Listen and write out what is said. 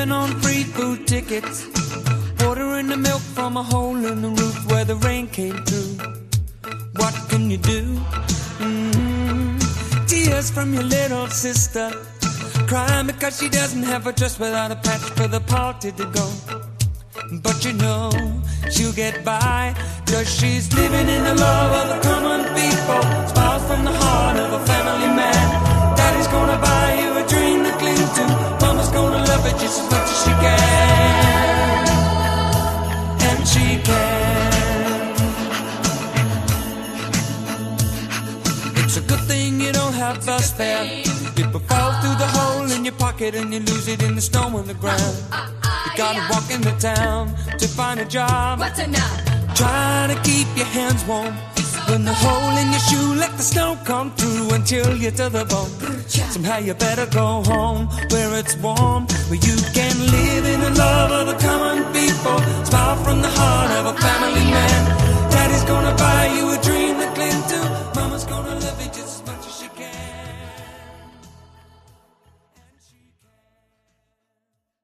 living on free food tickets, watering the milk from a hole in the roof where the rain came through. What can you do? Tears from your little sister, crying because she doesn't have a dress without a patch for the party to go. But you know she'll get by, 'cause she's living in the love of the common people. Smiles from the heart of a family man. Daddy's gonna buy you a dream to cling to. Mama's gonna love it just as much as she can. And she can. It's a good thing you don't have bus fare. People fall through the hole in your pocket and you lose it in the snow on the ground. You gotta walk into town to find a job. What's enough? Try to keep your hands warm. When the hole in your shoe, let the snow come through and chill you to the bone. Somehow you better go home where it's warm, where you can